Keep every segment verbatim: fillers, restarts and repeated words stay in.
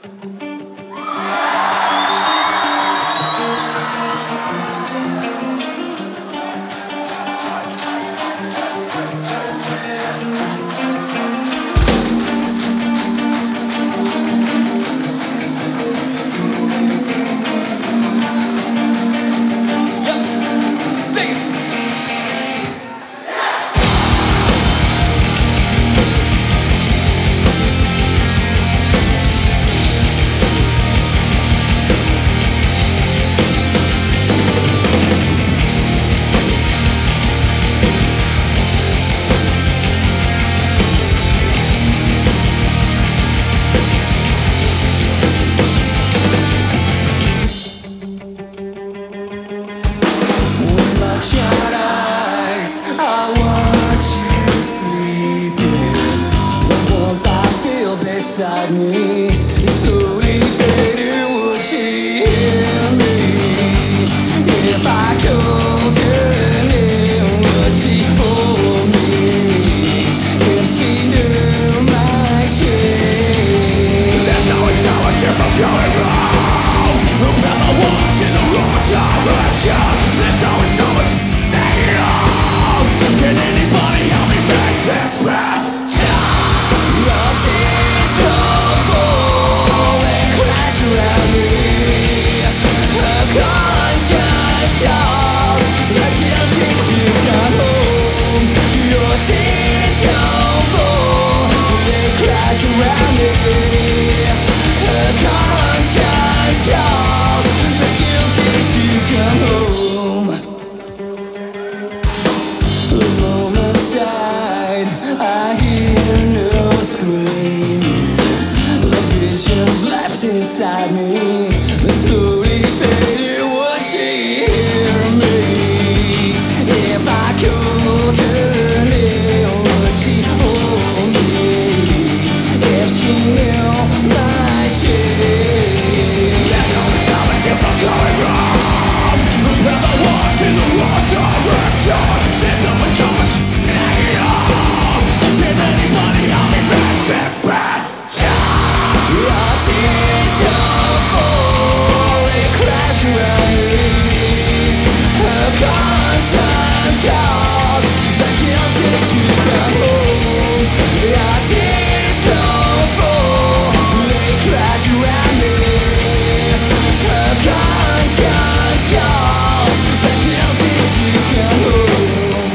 Shut eyes, I watch you sleeping. The warmth I feel beside me is slowly fading. Would she hear me if I called her name? Would she hold me if she knew my shame? There's always how I keep from going wrong. The path I walk's in the wrong direction. There's always so much hanging on. Can anybody help me make this back? Your tears don't fall and crash around me. Her conscience calls the guilty to come home. Your tears don't fall, they crash around me. Her conscience calls the guilty to come home. The moment's died, I hear no scream. The vision's left inside me, but slowly fading. Would she hear me if I called her name? Would she hold me if she knew my shame? There's always how I keep from going wrong. The path I walk's in the wrong direction. There's always so much hanging on. Can anybody help me make this back? Your tears don't fall, they crash around me. Her conscience calls the guilty to come home. Your tears don't fall, they crash around me. Her conscience calls the guilty to come home.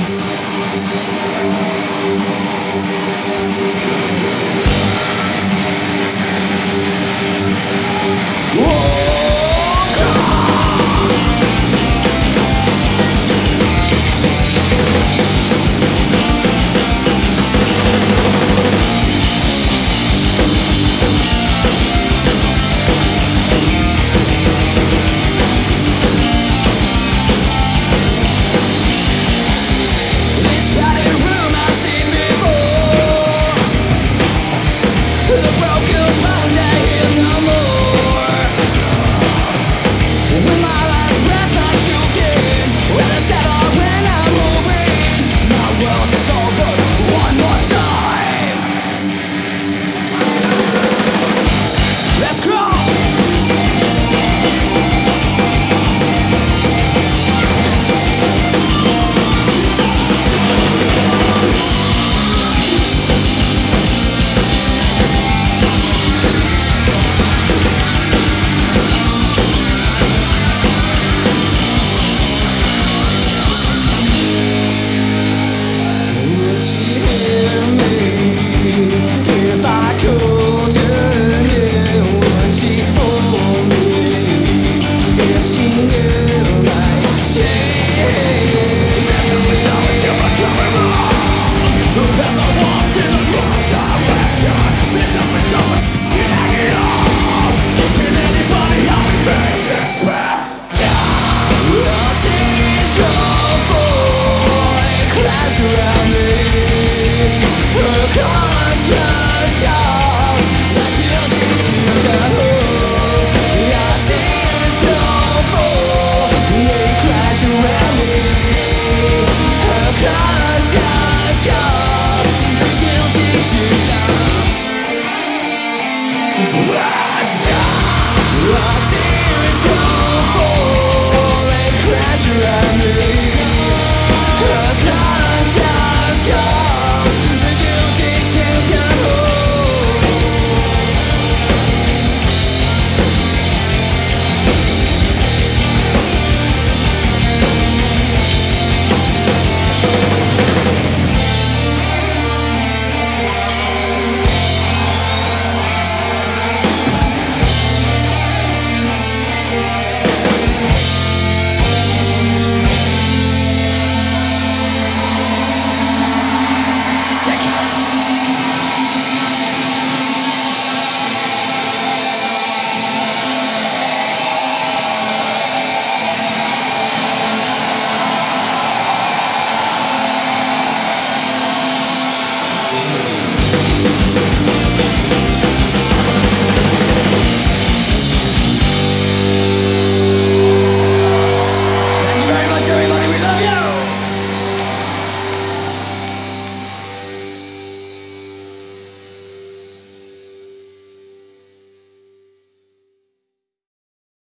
This padded room I've seen before. The broken bones I hear no more. With my last breath I'm choking, when I settle when I'm moving, my world is over one more time. Let's crawl. Would she hear me if I called her name? Would she hold me if she knew my shame? There's always how I keep from going wrong. The path I walk's in the wrong direction. There's always so much hanging on. Can anybody help me make this back? Your tears don't fall, they crash around me. Her conscience calls the guilty to come home. Your tears don't fall, they crash around me. Her conscience calls the guilty to come home. I see